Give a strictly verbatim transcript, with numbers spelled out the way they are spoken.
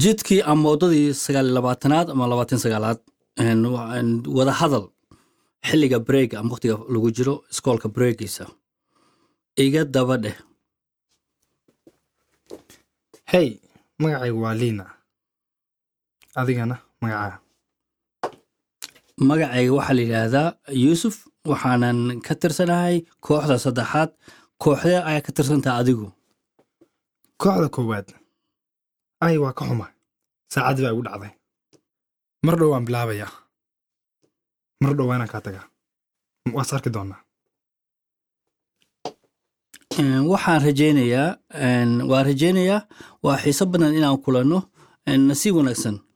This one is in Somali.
jidkii ama wadadii sagaal iyo labaatanaad ama labaatan iyo sagaalaad wada hadal xilliga break ama waqtiga lagu jiro iskoolka breakiisa iga daba dheh. Hey, magacaygu waa Liina. Adigana magacaa? Magacayga waxaa la yidhaahdaa Yuusuf, waxaanan ka tirsanahay kooxda saddexaad. Kooxdee ayaa ka tirsantaa adigu? Kooxda koowaad. Ay, waa ka xuma. Saacadii baa igu dhacday. Mar dhow waan bilaabayaa. Mar dhow waan kaa tagaa. Waa sarki doonaa. Waxaan rajaynayaa waan rajaynayaa waa xiiso badan inaan kulanno nasiib wanaagsan.